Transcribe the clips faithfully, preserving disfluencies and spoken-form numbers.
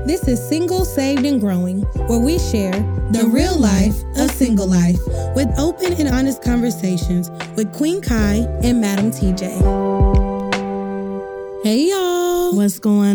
This is Single, Saved, and Growing, where we share the real life of single life with open and honest conversations with Queen Kai and Madam T J. Hey, y'all. What's going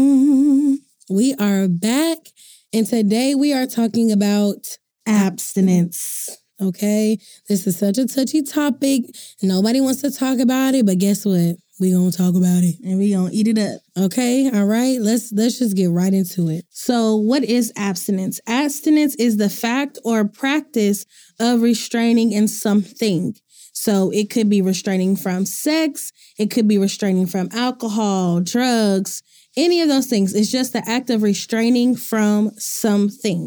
on? We are back, and today we are talking about abstinence. Okay? This is such a touchy topic. Nobody wants to talk about it, but guess what? We gonna talk about it. And we gonna eat it up. Okay, all right. Let's let's just get right into it. So what is abstinence? Abstinence is the fact or practice of restraining in something. So it could be restraining from sex, it could be restraining from alcohol, drugs, any of those things. It's just the act of restraining from something.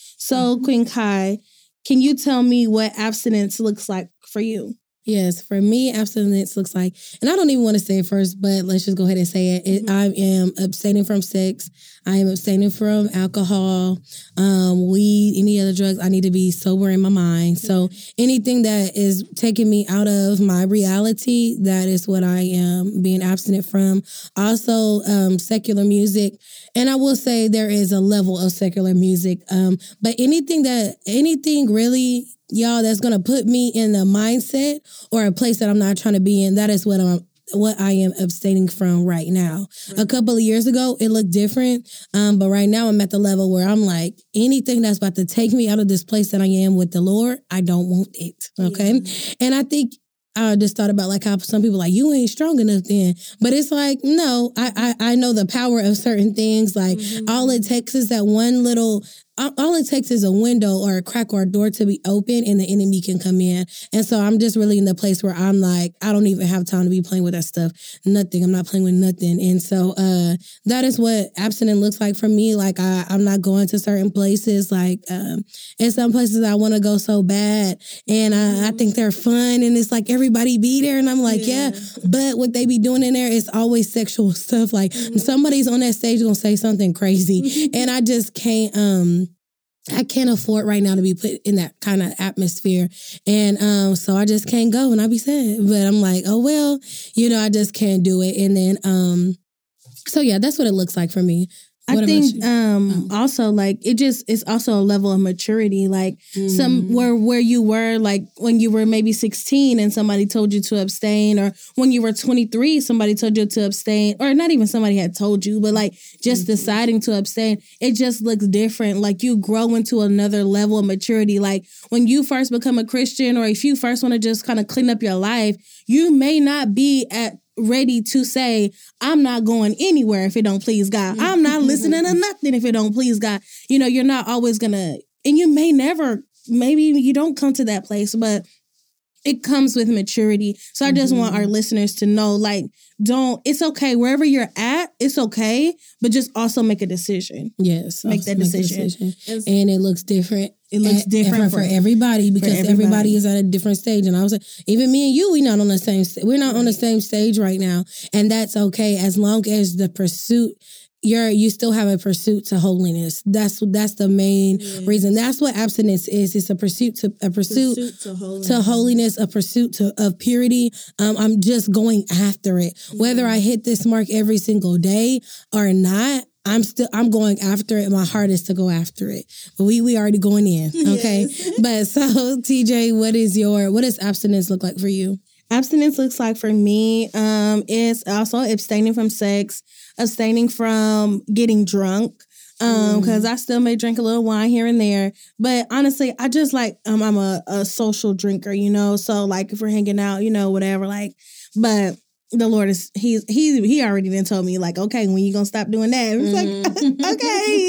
So mm-hmm. Queen Kai, can you tell me what abstinence looks like for you? Yes, for me, abstinence looks like, and I don't even want to say it first, but let's just go ahead and say it. it mm-hmm. I am abstaining from sex. I am abstaining from alcohol, um, weed, any other drugs. I need to be sober in my mind. Mm-hmm. So anything that is taking me out of my reality, that is what I am being abstinent from. Also, um, secular music. And I will say there is a level of secular music, um, but anything that, anything really, y'all, that's going to put me in the mindset or a place that I'm not trying to be in, that is what I'm, what I am abstaining from right now. Right. A couple of years ago, it looked different. Um, but right now I'm at the level where I'm like, anything that's about to take me out of this place that I am with the Lord, I don't want it. Okay. Yeah. And I think I just thought about like how some people are like, you ain't strong enough then. But it's like, no, I I, I know the power of certain things. Like mm-hmm. all it takes is that one little, all it takes is a window or a crack or a door to be open and the enemy can come in. And so I'm just really in the place where I'm like, I don't even have time to be playing with that stuff. Nothing. I'm not playing with nothing. And so uh, that is what abstinence looks like for me. Like I, I'm not going to certain places. Like um, in some places I want to go so bad and I, I think they're fun and it's like everybody be there. And I'm like, yeah, yeah. But what they be doing in there is always sexual stuff. Like mm-hmm. somebody's on that stage going to say something crazy. And I just can't, um, I can't afford right now to be put in that kind of atmosphere. And um, so I just can't go and I be sad. But I'm like, oh, well, you know, I just can't do it. And then, um, so yeah, that's what it looks like for me. What I think um, oh. also like it just it's also a level of maturity, like mm. some where where you were like when you were maybe sixteen and somebody told you to abstain, or when you were twenty-three, somebody told you to abstain, or not even somebody had told you, but like just mm-hmm. deciding to abstain. It just looks different. Like you grow into another level of maturity. Like when you first become a Christian, or if you first want to just kind of clean up your life, you may not be at ready to say, I'm not going anywhere if it don't please God. I'm not listening to nothing if it don't please God. You know, you're not always gonna, and you may never, maybe you don't come to that place, but it comes with maturity. So I just mm-hmm. want our listeners to know, like, don't, it's okay. Wherever you're at, it's okay. But just also make a decision. Yes. Make that make decision. decision. And it looks different. It looks at, different for, for everybody because for everybody. everybody is at a different stage. And I was like, even me and you, we're not on the same, we're not on the same stage right now. And that's okay. As long as the pursuit, You're you still have a pursuit to holiness. That's that's the main yeah. reason. That's what abstinence is. It's a pursuit to a pursuit, pursuit to, holiness. to holiness, a pursuit to of purity. Um, I'm just going after it. Yeah. Whether I hit this mark every single day or not, I'm still I'm going after it. My heart is to go after it. But we we already going in. Okay. Yes. But so T J, what is your what does abstinence look like for you? Abstinence looks like for me um, is also abstaining from sex, abstaining from getting drunk, um, because mm. I still may drink a little wine here and there. But honestly, I just like, um, I'm a, a social drinker, you know, so like if we're hanging out, you know, whatever, like, but the Lord is, he's, he, he already done told me like, okay, when you gonna stop doing that? It's mm. like,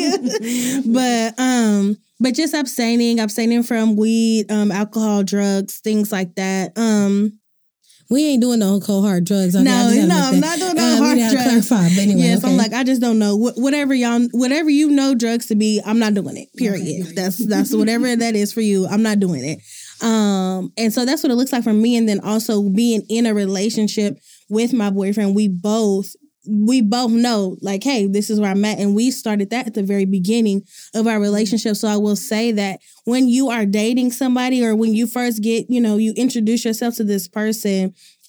okay. but, um, but just abstaining, abstaining from weed, um, alcohol, drugs, things like that. Um, We ain't doing no cold hard drugs. Okay? No, no, I'm not doing no uh, hard drugs. Clarify, but anyway, yes, okay. I'm like, I just don't know. Wh- whatever y'all, whatever you know drugs to be, I'm not doing it. Period. Okay. That's that's whatever that is for you. I'm not doing it. Um, and so that's what it looks like for me. And then also being in a relationship with my boyfriend, we both. We both know, like, hey, this is where I'm at. And we started that at the very beginning of our relationship. So I will say that when you are dating somebody or when you first get, you know, you introduce yourself to this person,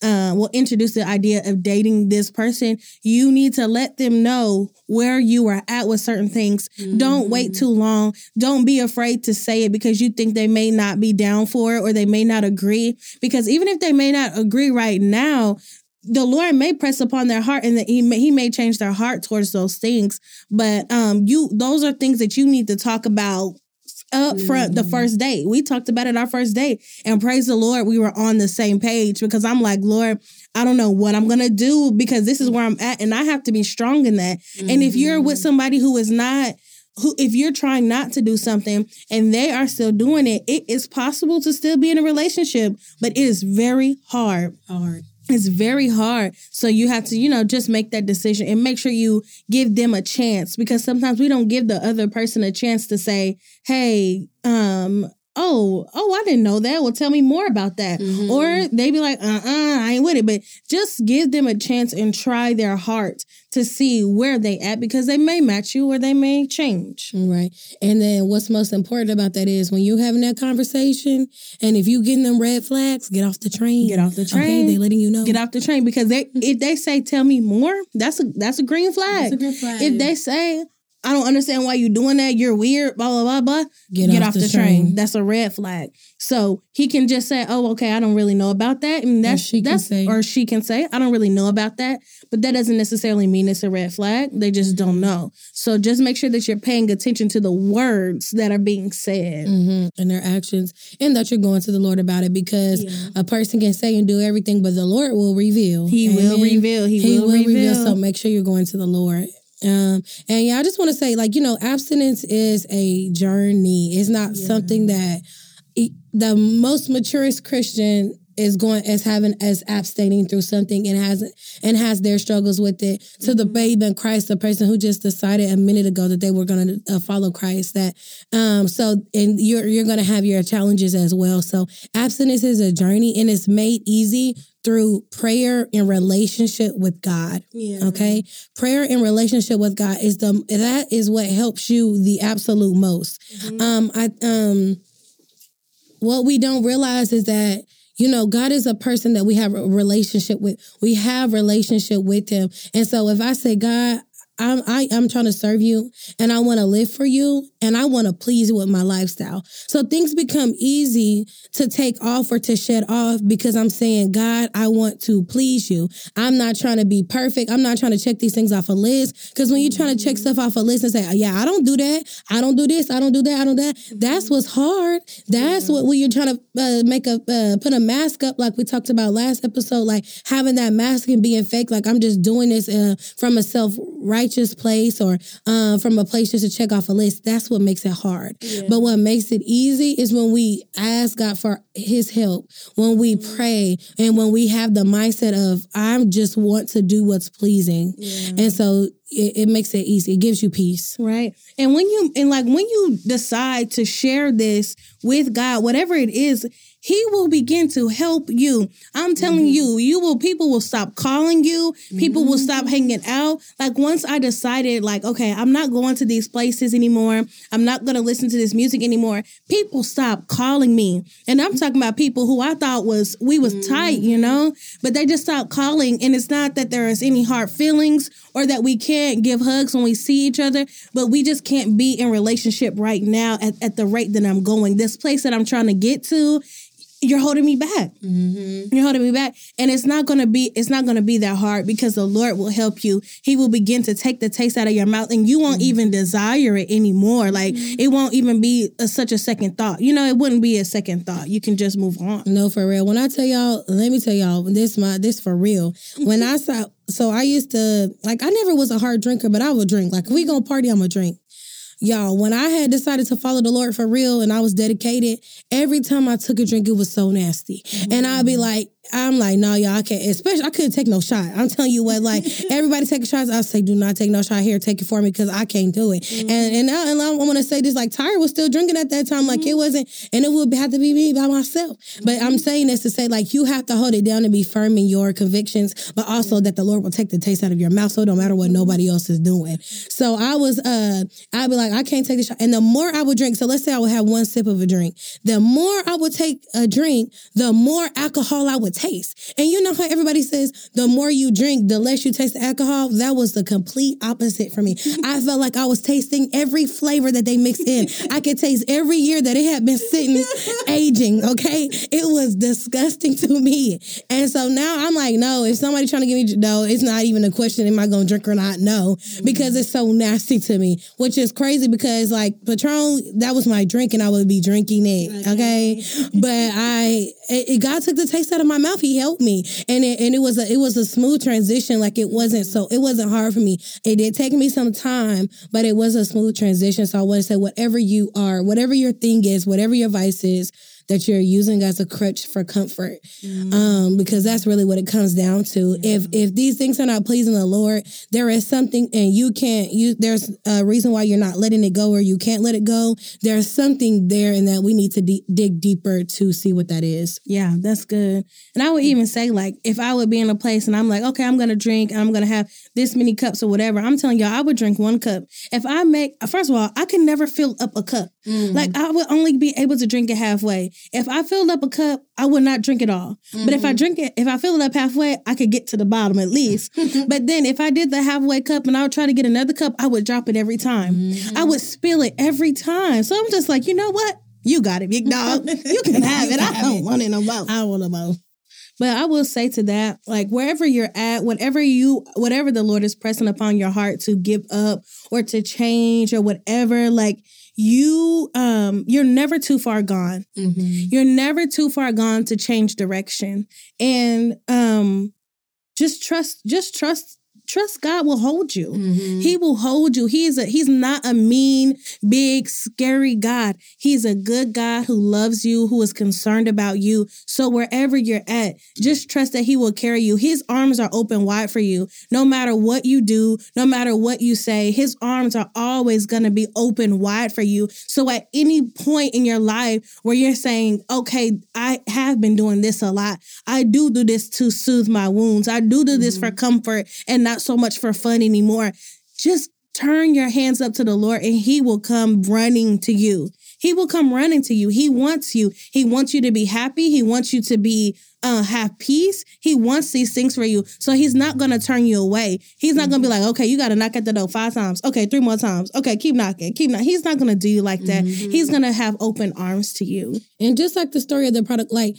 uh, will introduce the idea of dating this person, you need to let them know where you are at with certain things. Mm-hmm. Don't wait too long. Don't be afraid to say it because you think they may not be down for it or they may not agree. Because even if they may not agree right now, the Lord may press upon their heart and that he may, he may change their heart towards those things. But um, you those are things that you need to talk about up front the first date. We talked about it our first date, and praise the Lord, we were on the same page because I'm like, Lord, I don't know what I'm going to do because this is where I'm at and I have to be strong in that. Mm-hmm. And if you're with somebody who is not, who, if you're trying not to do something and they are still doing it, it is possible to still be in a relationship, but it is very hard. Hard. It's very hard. So you have to, you know, just make that decision and make sure you give them a chance because sometimes we don't give the other person a chance to say, hey, um, oh, oh, I didn't know that. Well, tell me more about that. Mm-hmm. Or they be like, uh-uh, I ain't with it. But just give them a chance and try their heart to see where they at because they may match you or they may change. Right. And then what's most important about that is when you're having that conversation and if you getting them red flags, get off the train. Get off the train. Okay, they letting you know. Get off the train because they if they say, tell me more, that's a that's a green flag. That's a green flag. If they say, I don't understand why you're doing that. You're weird, blah, blah, blah, blah. Get, Get off, off the, the train. train. That's a red flag. So he can just say, oh, okay, I don't really know about that. And that's, or she, that's, can, say. Or she can say, I don't really know about that. But that doesn't necessarily mean it's a red flag. They just don't know. So just make sure that you're paying attention to the words that are being said. Mm-hmm. And their actions. And that you're going to the Lord about it because yeah. a person can say and do everything, but the Lord will reveal. He Amen. will reveal. He, he will, will reveal. reveal. So make sure you're going to the Lord. Um, and yeah, I just want to say, like, you know, abstinence is a journey. It's not yeah. something that it, the most maturest Christian is going as having as abstaining through something and has and has their struggles with it. Mm-hmm. To the babe in Christ, the person who just decided a minute ago that they were going to uh, follow Christ. That um, so and you're you're going to have your challenges as well. So abstinence is a journey and it's made easy through prayer and relationship with God. Yeah. Okay. Prayer and relationship with God is the that is what helps you the absolute most. Mm-hmm. Um, I um, what we don't realize is that, you know, God is a person that we have a relationship with. We have relationship with him. And so if I say, God, I'm, I, I'm trying to serve you and I want to live for you and I want to please you with my lifestyle. So things become easy to take off or to shed off because I'm saying, God, I want to please you. I'm not trying to be perfect. I'm not trying to check these things off a list. Because when you're trying to check stuff off a list and say, yeah, I don't do that. I don't do this. I don't do that. I don't do that. That's what's hard. That's yeah. what when you're trying to uh, make a, uh, put a mask up like we talked about last episode, like having that mask and being fake. Like I'm just doing this uh, from a self-righteous place or uh, from a place just to check off a list. That's what makes it hard. Yeah. But what makes it easy is when we ask God for his help, when we mm-hmm. pray, and when we have the mindset of, I just want to do what's pleasing. Yeah. And so it, it makes it easy. It gives you peace. Right. And when you, and like when you decide to share this with God, whatever it is, he will begin to help you. I'm telling mm-hmm. you, you will, people will stop calling you. People mm-hmm. will stop hanging out. Like once I decided like, okay, I'm not going to these places anymore. I'm not going to listen to this music anymore. People stop calling me. And I'm talking about people who I thought was, we was mm-hmm. tight, you know, but they just stopped calling. And it's not that there is any hard feelings or that we can't give hugs when we see each other, but we just can't be in relationship right now at, at the rate that I'm going. This place that I'm trying to get to, you're holding me back. Mm-hmm. You're holding me back. And it's not going to be, it's not going to be that hard because the Lord will help you. He will begin to take the taste out of your mouth and you won't mm-hmm. even desire it anymore. Like mm-hmm. it won't even be a, such a second thought. You know, it wouldn't be a second thought. You can just move on. No, for real. When I tell y'all, let me tell y'all, this my, this for real. When I saw, so I used to, like, I never was a hard drinker, but I would drink. Like, if we gonna party, I'm gonna drink. Y'all, when I had decided to follow the Lord for real and I was dedicated, every time I took a drink, it was so nasty. Mm-hmm. And I'd be like, I'm like, no, y'all, I can't. Especially, I couldn't take no shot. I'm telling you what, like, everybody taking shots. I say, do not take no shot here. Take it for me because I can't do it. Mm-hmm. And and I, and I want to say this, like, Tyra was still drinking at that time. Like, mm-hmm. it wasn't, and it would have to be me by myself. Mm-hmm. But I'm saying this to say, like, you have to hold it down and be firm in your convictions, but also mm-hmm. that the Lord will take the taste out of your mouth so it don't matter what nobody else is doing. So I was, uh, I'd be like, I can't take the shot. And the more I would drink, so let's say I would have one sip of a drink. The more I would take a drink, the more alcohol I would would taste. And you know how everybody says the more you drink, the less you taste the alcohol? That was the complete opposite for me. I felt like I was tasting every flavor that they mixed in. I could taste every year that it had been sitting, aging, okay? It was disgusting to me. And so now I'm like, no, if somebody trying to give me, no, it's not even a question, am I going to drink or not? No, because it's so nasty to me, which is crazy because like Patron, that was my drink and I would be drinking it, okay? But I, it, it, God took the taste out of my mouth. He helped me. And it, and it was a, it was a smooth transition. Like it wasn't so, it wasn't hard for me. It did take me some time, but it was a smooth transition. So I want to say whatever you are, whatever your thing is, whatever your vice is, that you're using as a crutch for comfort, mm. um, because that's really what it comes down to. Yeah. If if these things are not pleasing the Lord, there is something, and you can't. You there's a reason why you're not letting it go, or you can't let it go. There's something there, and that we need to de- dig deeper to see what that is. Yeah, that's good. And I would even say, like, if I would be in a place and I'm like, okay, I'm gonna drink, and I'm gonna have this many cups or whatever. I'm telling y'all, I would drink one cup. If I make, first of all, I can never fill up a cup. Mm. Like I would only be able to drink it halfway. If I filled up a cup, I would not drink it all. Mm-hmm. But if I drink it, if I fill it up halfway, I could get to the bottom at least. But then if I did the halfway cup and I would try to get another cup, I would drop it every time. Mm-hmm. I would spill it every time. So I'm just like, you know what? You got it, big dog. You can have it. I don't want it no more. I want it more. But I will say to that, like wherever you're at, whatever you, whatever the Lord is pressing upon your heart to give up or to change or whatever, like you, um, you're never too far gone. Mm-hmm. You're never too far gone to change direction, and um, just trust, just trust. Trust God will hold you. Mm-hmm. He will hold you. He's a, he's not a mean, big, scary God. He's a good God who loves you, who is concerned about you. So wherever you're at, just trust that he will carry you. His arms are open wide for you. No matter what you do, no matter what you say, his arms are always going to be open wide for you. So at any point in your life where you're saying, okay, I have been doing this a lot. I do do this to soothe my wounds. I do do this mm-hmm. for comfort and not so much for fun anymore. Just turn your hands up to the Lord and he will come running to you. He will come running to you. He wants you. He wants you to be happy. He wants you to be uh, have peace. He wants these things for you. So he's not going to turn you away. He's not going to be like, okay, you got to knock at the door five times. Okay, three more times. Okay, keep knocking. Keep knocking. He's not going to do you like that. Mm-hmm. He's going to have open arms to you. And just like the story of the product, like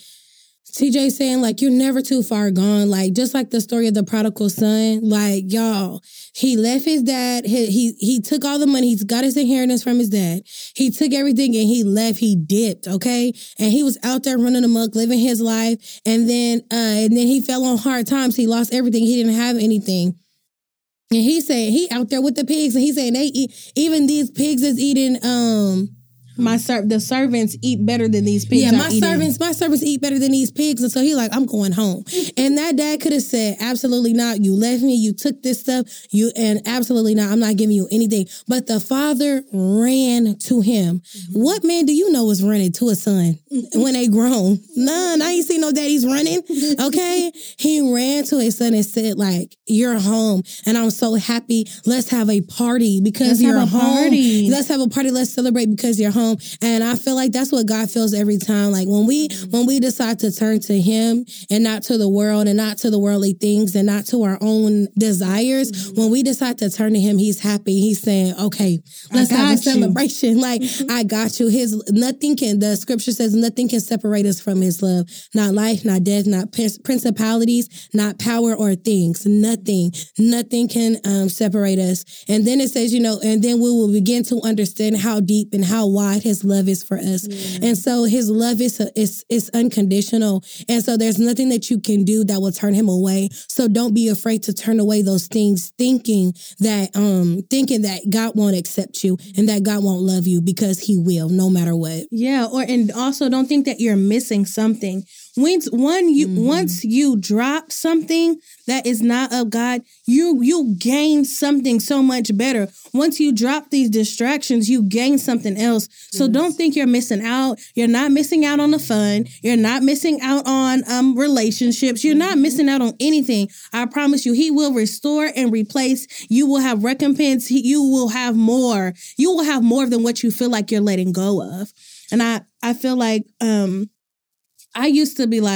T J saying, like, you're never too far gone. Like, just like the story of the prodigal son, like, y'all, he left his dad. He, he, he took all the money. He's got his inheritance from his dad. He took everything and he left. He dipped, okay? And he was out there running amok, living his life. And then, uh, and then he fell on hard times. He lost everything. He didn't have anything. And he said, he out there with the pigs. And he's saying, they eat, even these pigs is eating, um, My ser- the servants eat better than these pigs. Yeah, my eating. servants, my servants eat better than these pigs. And so he like, I'm going home. And that dad could have said, absolutely not. You left me. You took this stuff. You and absolutely not. I'm not giving you anything. But the father ran to him. Mm-hmm. What man do you know is running to a son when they grown? None. I ain't seen no daddies running. Okay. He ran to his son and said, like, you're home. And I'm so happy. Let's have a party because Let's you're have a home. Party. Let's have a party. Let's celebrate because you're home. And I feel like that's what God feels every time. Like when we when we decide to turn to him and not to the world and not to the worldly things and not to our own desires, mm-hmm. when we decide to turn to him, he's happy. He's saying, okay, let's have a celebration. You. Like, I got you. His nothing can, the scripture says nothing can separate us from his love. Not life, not death, not principalities, not power or things. Nothing. Nothing can um, separate us. And then it says, you know, and then we will begin to understand how deep and how wide his love is for us. Yeah. And so his love is, is, is unconditional. And so there's nothing that you can do that will turn him away. So don't be afraid to turn away those things thinking that, um, thinking that God won't accept you and that God won't love you, because he will, no matter what. Yeah. Or, and also don't think that you're missing something. Once one you mm-hmm. once you drop something that is not of God, you you gain something so much better. Once you drop these distractions, you gain something else. So yes. don't think you're missing out. You're not missing out on the fun. You're not missing out on um relationships. You're not missing out on anything. I promise you, he will restore and replace. You will have recompense. He, you will have more. You will have more than what you feel like you're letting go of. And I I feel like um. I used to be like,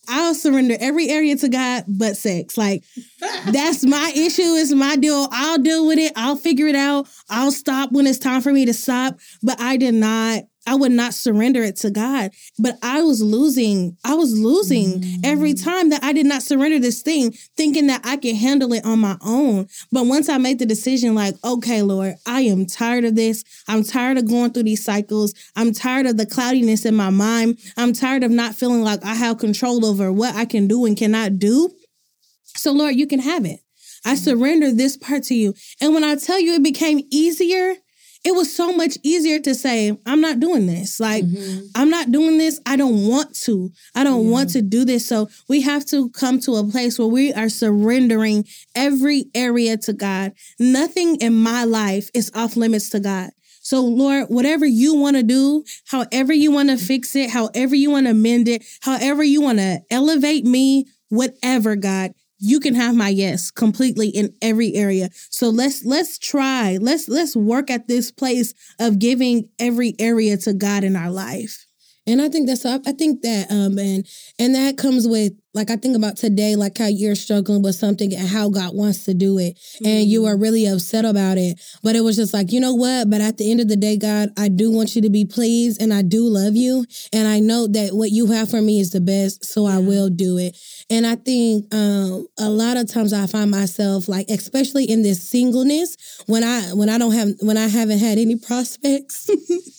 I'll surrender every area to God but sex. Like, that's my issue. It's my deal. I'll deal with it. I'll figure it out. I'll stop when it's time for me to stop. But I did not, I would not surrender it to God. But I was losing. I was losing mm. every time that I did not surrender this thing, thinking that I could handle it on my own. But once I made the decision, like, okay, Lord, I am tired of this. I'm tired of going through these cycles. I'm tired of the cloudiness in my mind. I'm tired of not feeling like I have control over what I can do and cannot do. So, Lord, you can have it. I mm. surrender this part to you. And when I tell you it became easier, it was so much easier to say, I'm not doing this. Like, mm-hmm. I'm not doing this. I don't want to. I don't yeah. want to do this. So we have to come to a place where we are surrendering every area to God. Nothing in my life is off limits to God. So, Lord, whatever you want to do, however you want to fix it, however you want to mend it, however you want to elevate me, whatever, God, you can have my yes completely in every area. So let's let's try. Let's let's work at this place of giving every area to God in our life. And I think that's, I think that, um, and, and that comes with, like, I think about today, like how you're struggling with something and how God wants to do it. Mm-hmm. And you are really upset about it. But it was just like, you know what? But at the end of the day, God, I do want you to be pleased and I do love you. And I know that what you have for me is the best. So I will do it. And I think um, a lot of times I find myself, like, especially in this singleness, when I, when I don't have, when I haven't had any prospects,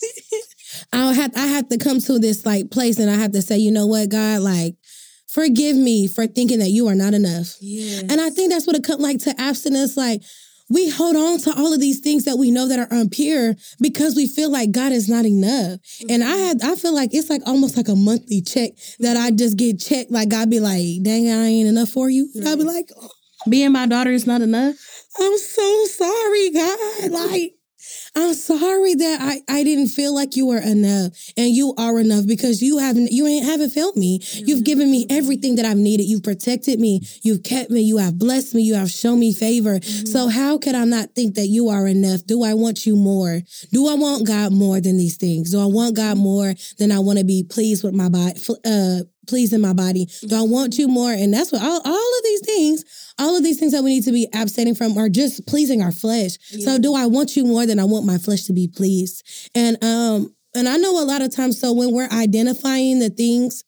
I'll have, I have to come to this, like, place and I have to say, you know what, God, like, forgive me for thinking that you are not enough. Yes. And I think that's what it comes like to abstinence. Like, we hold on to all of these things that we know that are impure because we feel like God is not enough. Mm-hmm. And I had, I feel like it's like almost like a monthly check that I just get checked. Like, God be like, dang, I ain't enough for you. And I'll be like, oh, being my daughter is not enough. I'm so sorry, God. Like, I'm sorry that I, I didn't feel like you were enough, and you are enough because you haven't you ain't haven't failed me. You've given me everything that I've needed. You've protected me. You've kept me. You have blessed me. You have shown me favor. Mm-hmm. So how could I not think that you are enough? Do I want you more? Do I want God more than these things? Do I want God more than I want to be pleased with my body? Uh, pleased in my body? Do I want you more? And that's what all, all of these things, all of these things that we need to be abstaining from are just pleasing our flesh. Yeah. So do I want you more than I want my flesh to be pleased? And um, and I know a lot of times, so when we're identifying the things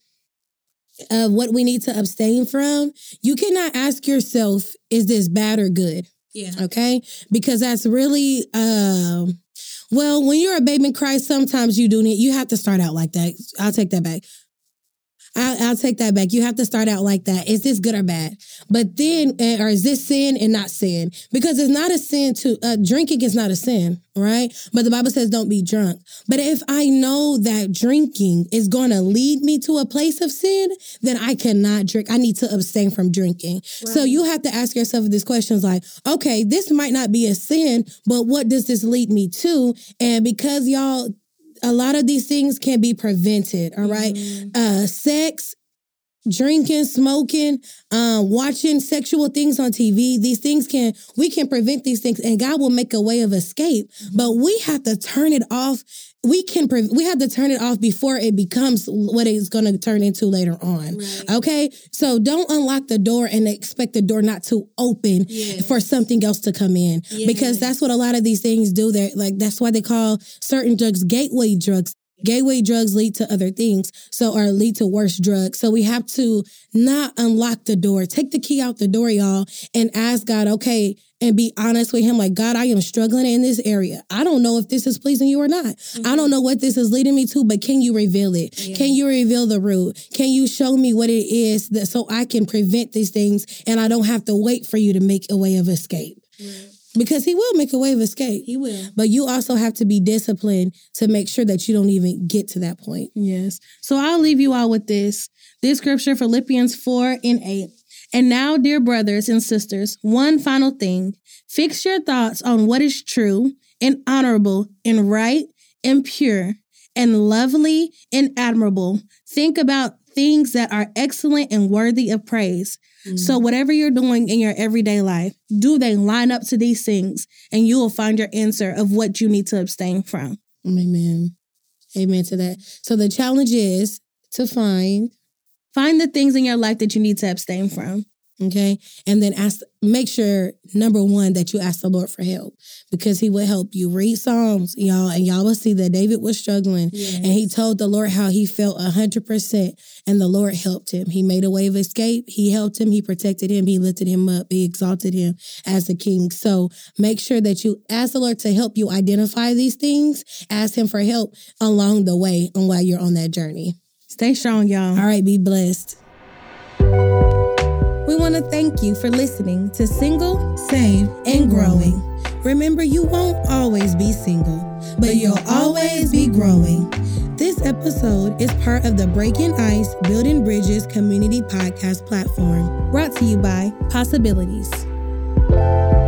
of what we need to abstain from, you cannot ask yourself, is this bad or good? Yeah. Okay? Because that's really, um, well, when you're a babe in Christ, sometimes you do need, you have to start out like that. I'll take that back. I'll, I'll take that back. You have to start out like that. Is this good or bad? But then, or is this sin and not sin? Because it's not a sin to, uh, drinking is not a sin, right? But the Bible says don't be drunk. But if I know that drinking is going to lead me to a place of sin, then I cannot drink. I need to abstain from drinking. Right. So you have to ask yourself these questions like, okay, this might not be a sin, but what does this lead me to? And because y'all, a lot of these things can be prevented, all right? Mm-hmm. Uh, sex, drinking, smoking, um, watching sexual things on T V. These things can, we can prevent these things and God will make a way of escape. Mm-hmm. But we have to turn it off. We can, pre- we have to turn it off before it becomes what it's going to turn into later on. Right. Okay. So don't unlock the door and expect the door not to open yes. for something else to come in yes. because that's what a lot of these things do. They're like, that's why they call certain drugs gateway drugs. Gateway drugs lead to other things, so or lead to worse drugs. So we have to not unlock the door. Take the key out the door, y'all, and ask God, okay, and be honest with him. Like, God, I am struggling in this area. I don't know if this is pleasing you or not. Mm-hmm. I don't know what this is leading me to, but can you reveal it? Yeah. Can you reveal the root? Can you show me what it is that so I can prevent these things and I don't have to wait for you to make a way of escape? Right. Because he will make a way of escape. He will. But you also have to be disciplined to make sure that you don't even get to that point. Yes. So I'll leave you all with this. This scripture, Philippians four and eight. And now, dear brothers and sisters, one final thing. Fix your thoughts on what is true and honorable and right and pure and lovely and admirable. Think about things that are excellent and worthy of praise. Mm. So whatever you're doing in your everyday life, do they line up to these things? And you will find your answer of what you need to abstain from. Amen. Amen to that. So the challenge is to find Find the things in your life that you need to abstain from. Okay. And then ask, make sure, number one, that you ask the Lord for help, because he will help you. Read Psalms, y'all, and y'all will see that David was struggling. Yes. And he told the Lord how he felt one hundred percent, and the Lord helped him. He made a way of escape. He helped him. He protected him. He lifted him up. He exalted him as a king. So make sure that you ask the Lord to help you identify these things. Ask him for help along the way and while you're on that journey. Stay strong, y'all. All right, be blessed. We want to thank you for listening to Single, Saved, and Growing. Remember, you won't always be single, but you'll always be growing. This episode is part of the Breaking Ice, Building Bridges community podcast platform, brought to you by Possibilities.